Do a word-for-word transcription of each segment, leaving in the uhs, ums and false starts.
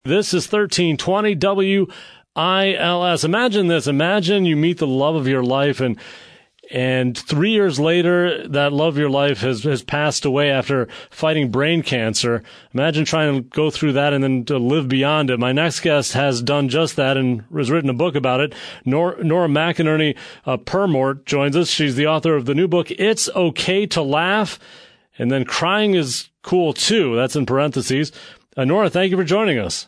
This is thirteen twenty W I L S. Imagine this. Imagine you meet the love of your life, and and three years later, that love of your life has, has passed away after fighting brain cancer. Imagine trying to go through that and then to live beyond it. My next guest has done just that and has written a book about it. Nora, Nora McInerney uh, Permort joins us. She's the author of the new book, It's Okay to Laugh, and then Crying is Cool Too. That's in parentheses. Uh, Nora, thank you for joining us.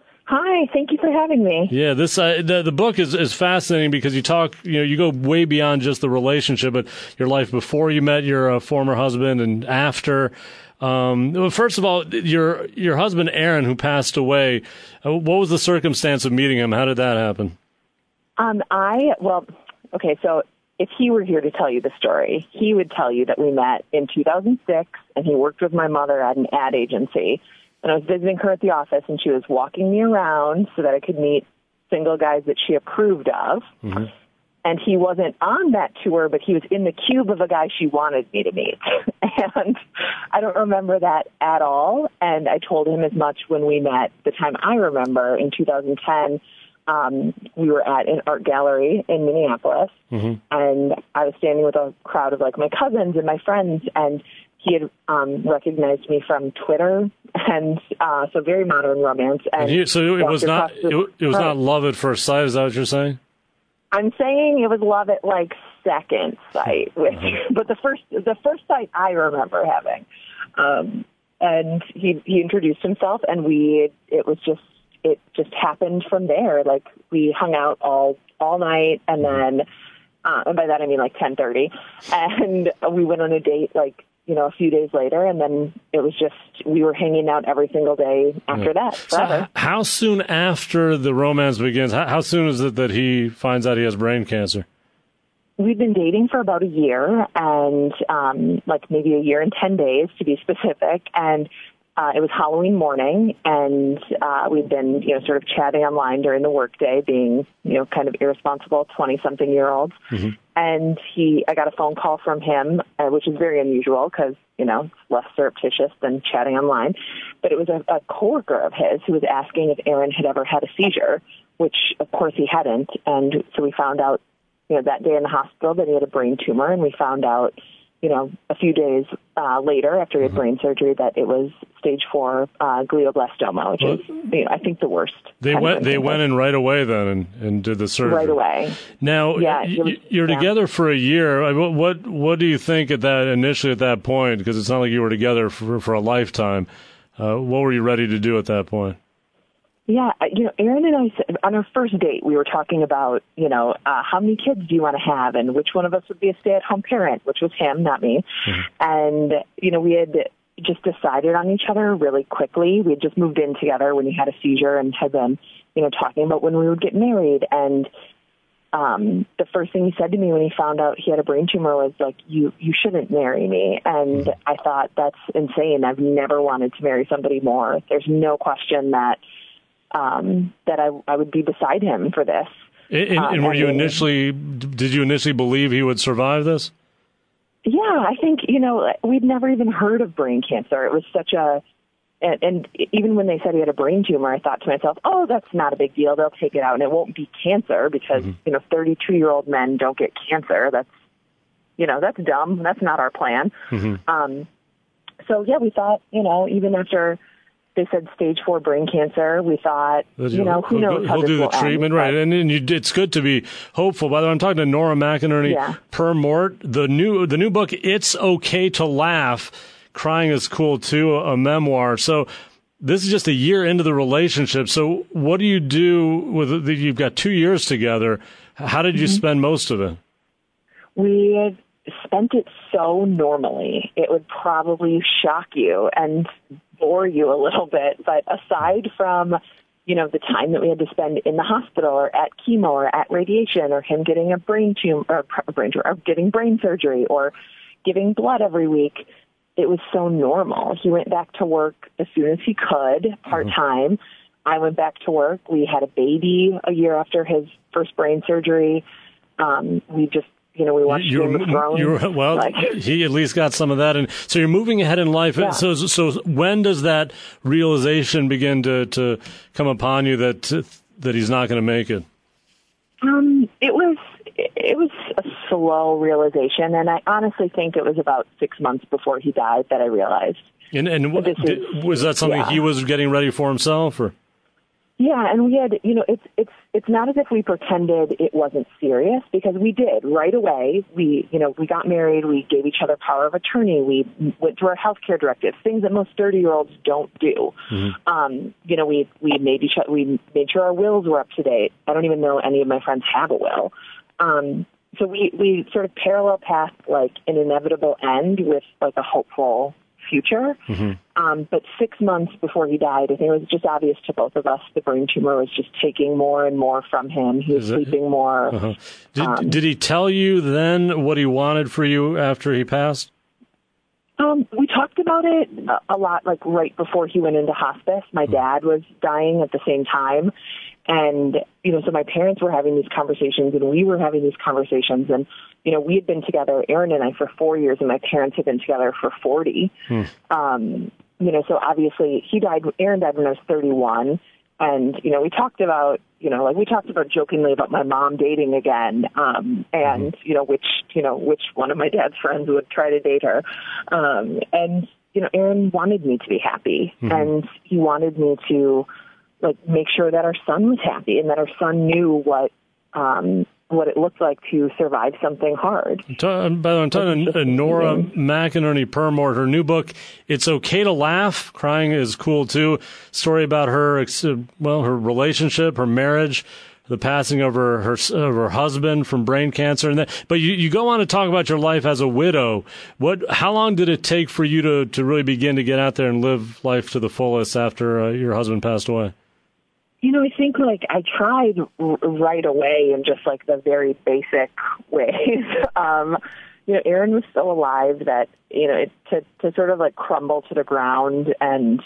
Hi, thank you for having me. Yeah, this uh, the the book is, is fascinating because you talk, you know, you go way beyond just the relationship, but your life before you met your uh, former husband and after. Um, well, first of all, your your husband Aaron, who passed away, uh, what was the circumstance of meeting him? How did that happen? Um, I well, okay, so if he were here to tell you the story, he would tell you that we met in two thousand six, and he worked with my mother at an ad agency. And I was visiting her at the office, and she was walking me around so that I could meet single guys that she approved of. Mm-hmm. And he wasn't on that tour, but he was in the cube of a guy she wanted me to meet. And I don't remember that at all. And I told him as much when we met. The time I remember, in two thousand ten, um, we were at an art gallery in Minneapolis. Mm-hmm. And I was standing with a crowd of, like, my cousins and my friends, and he had um, recognized me from Twitter, and uh, so very modern romance. And, and he, so it was not the, it, it was not love at first sight. Is that what you're saying? I'm saying it was love at like second sight, which, mm-hmm. but the first the first sight I remember having. Um, and he he introduced himself, and we it was just it just happened from there. Like, we hung out all all night, and then uh, and by that I mean like ten thirty, and we went on a date like, you know, a few days later, and then it was just, we were hanging out every single day after yeah. that, forever. So how soon after the romance begins, how, how soon is it that he finds out he has brain cancer? We'd been dating for about a year, and um, like maybe a year and ten days to be specific, and uh, it was Halloween morning, and uh, we'd been, you know, sort of chatting online during the workday, being, you know, kind of irresponsible twenty-something-year-olds. Mm-hmm. And he, I got a phone call from him, uh, which is very unusual because, you know, it's less surreptitious than chatting online. But it was a, a coworker of his who was asking if Aaron had ever had a seizure, which, of course, he hadn't. And so we found out, you know, that day in the hospital that he had a brain tumor, and we found out, you know, a few days uh, later after he had mm-hmm. brain surgery that it was stage four uh, glioblastoma, which well, is, you know, I think the worst. They went. They went in right away then and, and did the surgery right away. Now, yeah, y- was, you're yeah. together for a year. What, what what do you think at that initially at that point? Because it's not like you were together for for a lifetime. Uh, what were you ready to do at that point? Yeah, you know, Aaron and I, on our first date, we were talking about, you know, uh, how many kids do you want to have, and which one of us would be a stay-at-home parent, which was him, not me. Mm-hmm. And, you know, we had just decided on each other really quickly. We had just moved in together when he had a seizure and had been, you know, talking about when we would get married. And um, the first thing he said to me when he found out he had a brain tumor was like, you, you shouldn't marry me. And mm-hmm. I thought, that's insane. I've never wanted to marry somebody more. There's no question that Um, that I, I would be beside him for this. And, um, and were you initially, did you initially believe he would survive this? Yeah, I think, you know, we'd never even heard of brain cancer. It was such a, and, and even when they said he had a brain tumor, I thought to myself, oh, that's not a big deal. They'll take it out and it won't be cancer because, mm-hmm. you know, thirty-two-year-old men don't get cancer. That's, you know, that's dumb. That's not our plan. Mm-hmm. Um, so, yeah, we thought, you know, even after they said stage four brain cancer, we thought, you know, who knows how this will end. He'll do the treatment, right. And, and you, it's good to be hopeful. By the way, I'm talking to Nora McInerney yeah. Permort. The new, the new book, It's Okay to Laugh, Crying is Cool Too, a, a memoir. So this is just a year into the relationship. So what do you do with the, you've got two years together. How did you mm-hmm. spend most of it? We spent it so normally. It would probably shock you and bore you a little bit, but aside from, you know, the time that we had to spend in the hospital or at chemo or at radiation or him getting a brain tumor or brain tumor or getting brain surgery or giving blood every week, it was so normal. He went back to work as soon as he could, part-time. Mm-hmm. I went back to work. We had a baby a year after his first brain surgery. Um, we just, You know, we watched You're, Game of Thrones. You're, well, like, he at least got some of that. And so you're moving ahead in life. Yeah. So, so when does that realization begin to, to come upon you that that he's not going to make it? Um, it was it was a slow realization, and I honestly think it was about six months before he died that I realized. And and what, This is- did, was that something yeah. he was getting ready for himself, or? Yeah, and we had, you know, it's it's it's not as if we pretended it wasn't serious, because we did right away. We, you know, we got married. We gave each other power of attorney. We went through our healthcare directives, things that most thirty-year-olds don't do. Mm-hmm. Um, you know, we we made each we made sure our wills were up to date. I don't even know any of my friends have a will. Um, so we we sort of parallel path like an inevitable end with like a hopeful future. Mm-hmm. Um, but six months before he died, I think it was just obvious to both of us the brain tumor was just taking more and more from him. He was Is it- sleeping more. Uh-huh. Did, Um, did he tell you then what he wanted for you after he passed? Um, we talked about it a, a lot, like right before he went into hospice. My dad was dying at the same time. And, you know, so my parents were having these conversations and we were having these conversations. And, you know, we had been together, Aaron and I, for four years, and my parents had been together for forty. Hmm. Um, you know, so obviously he died, Aaron died when I was thirty-one. And, you know, we talked about, you know, like we talked about jokingly about my mom dating again, um, and, you know, which, you know, which one of my dad's friends would try to date her. Um, and, you know, Aaron wanted me to be happy, Mm-hmm. and he wanted me to, like, make sure that our son was happy and that our son knew what, um, what it looked like to survive something hard. I'm ta- by the way, I'm talking to uh, Nora McInerney Permore. Her new book, It's Okay to Laugh. Crying is cool, too. Story about her, ex- well, her relationship, her marriage, the passing of her, her, of her husband from brain cancer. And that, but you, you go on to talk about your life as a widow. What? How long did it take for you to, to really begin to get out there and live life to the fullest after uh, your husband passed away? You know, I think, like, I tried r- right away in just, like, the very basic ways. um, you know, Aaron was still alive, that, you know, it, to, to sort of, like, crumble to the ground and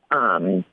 um,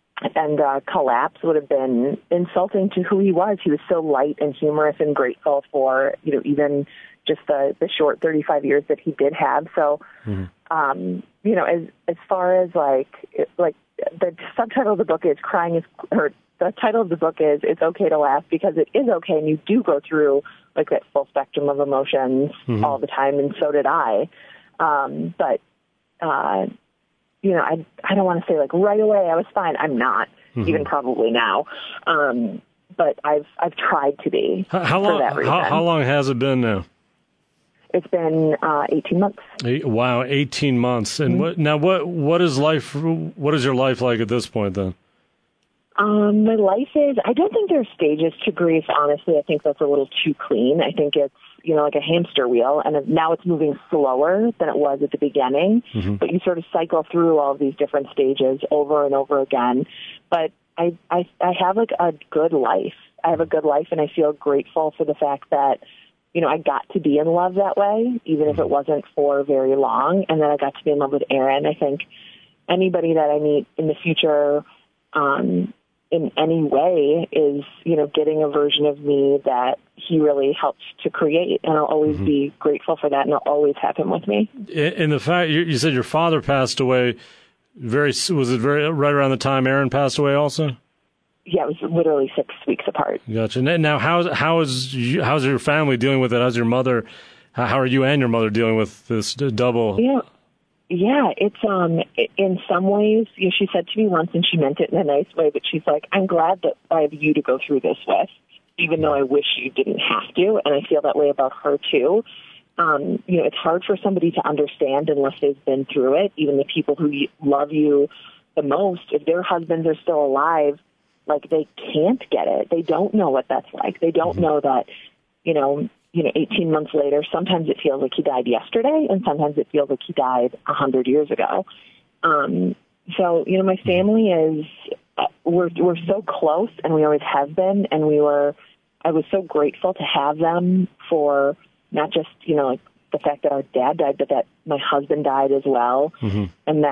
and uh, collapse would have been insulting to who he was. He was so light and humorous and grateful for, you know, even just the, the short thirty-five years that he did have. So, Mm-hmm. um, you know, as as far as, like, it, like, the subtitle of the book is Crying is, or the title of the book is It's Okay to Laugh, because it is okay, and you do go through, like, that full spectrum of emotions Mm-hmm. all the time, and so did I. Um, but, uh, you know, I I don't want to say, like, right away I was fine. I'm not, Mm-hmm. even probably now. Um, but I've I've tried to be How, how for long? that reason. How, how long has it been now? It's been uh, eighteen months. Eight, wow, eighteen months. And Mm-hmm. what now? What what is life? What is your life like at this point then? Um, my life is, I don't think there are stages to grief, honestly. I think that's a little too clean. I think it's, you know, like a hamster wheel, and now it's moving slower than it was at the beginning, Mm-hmm. but you sort of cycle through all of these different stages over and over again. But I, I, I have, like, a good life. I have a good life, and I feel grateful for the fact that, you know, I got to be in love that way, even if it wasn't for very long, and then I got to be in love with Aaron. I think anybody that I meet in the future, um, in any way is, you know, getting a version of me that he really helped to create. And I'll always Mm-hmm. be grateful for that, and I'll always have him with me. And the fact you, you said your father passed away, very was it very right around the time Aaron passed away also? Yeah, it was literally six weeks apart. Gotcha. And now, how's how is you, how's your family dealing with it? How's your mother? How, how are you and your mother dealing with this d- double? Yeah. Yeah, it's, um, in some ways, you know, she said to me once, and she meant it in a nice way, but she's like, I'm glad that I have you to go through this with, even though I wish you didn't have to. And I feel that way about her too. Um, you know, it's hard for somebody to understand unless they've been through it. Even the people who love you the most, if their husbands are still alive, like, they can't get it. They don't know what that's like. They don't know that, you know, you know, eighteen months later, sometimes it feels like he died yesterday, and sometimes it feels like he died a hundred years ago. Um, so, you know, my family is, uh, we're, we're so close, and we always have been, and we were, I was so grateful to have them for not just, you know, like the fact that our dad died, but that my husband died as well. Mm-hmm. And that,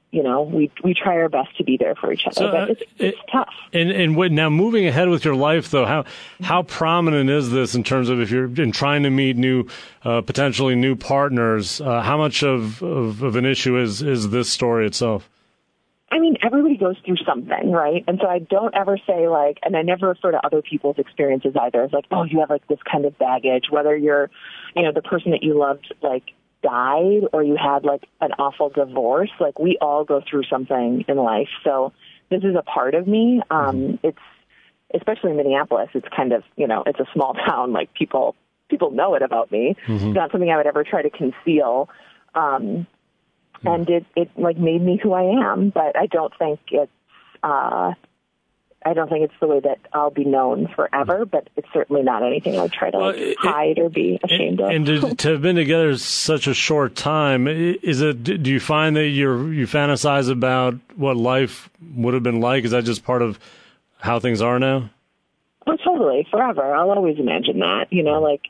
you know, we we try our best to be there for each other, so, but it's, uh, it's it, tough. And and what, now moving ahead with your life, though, how how prominent is this in terms of if you're in trying to meet new, uh, potentially new partners? Uh, how much of, of, of an issue is, is this story itself? I mean, everybody goes through something, right? And so I don't ever say like, and I never refer to other people's experiences either as like, oh, you have like this kind of baggage, whether you're, you know, the person that you loved, like, died or you had like an awful divorce. Like, we all go through something in life. So this is a part of me. Um, it's, especially in Minneapolis, it's kind of, you know, it's a small town. Like, people, people know it about me. Mm-hmm. It's not something I would ever try to conceal. Um, And it, it like made me who I am, but I don't think it's uh, I don't think it's the way that I'll be known forever. But it's certainly not anything I would try to like, well, it, hide or be ashamed and, of. And to, to have been together such a short time, is it? Do you find that you you fantasize about what life would have been like? Is that just part of how things are now? Oh, totally, forever. I'll always imagine that. You know, like.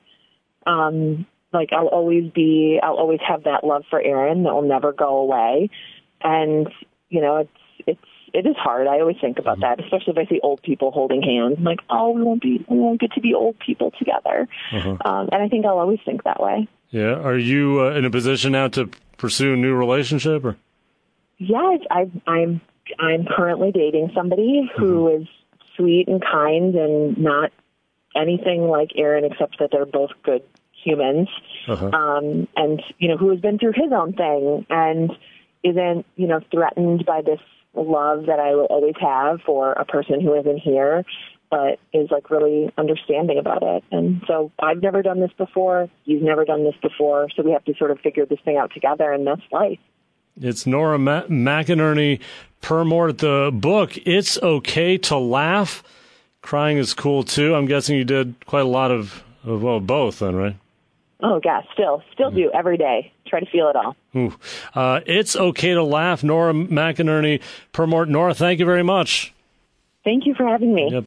Um, Like, I'll always be, I'll always have that love for Aaron that will never go away. And, you know, it's, it's, it is hard. I always think about that, especially if I see old people holding hands. I'm like, oh, we won't be, we won't get to be old people together. Uh-huh. Um, and I think I'll always think that way. Yeah. Are you uh, in a position now to pursue a new relationship or? Yeah, I, I'm, I'm currently dating somebody who mm-hmm. is sweet and kind and not anything like Aaron, except that they're both good humans, uh-huh. um, and, you know, who has been through his own thing and isn't, you know, threatened by this love that I will always have for a person who isn't here, but is like really understanding about it. And so I've never done this before. You've never done this before. So we have to sort of figure this thing out together, and that's life. It's Nora Ma- McInerney Permort, the book, It's Okay to Laugh. Crying is cool, too. I'm guessing you did quite a lot of, of well, both then, right? Oh, gosh, still, still do every day. Try to feel it all. Ooh. Uh, It's Okay to Laugh. Nora McInerney Permort. Nora, thank you very much. Thank you for having me. Yep.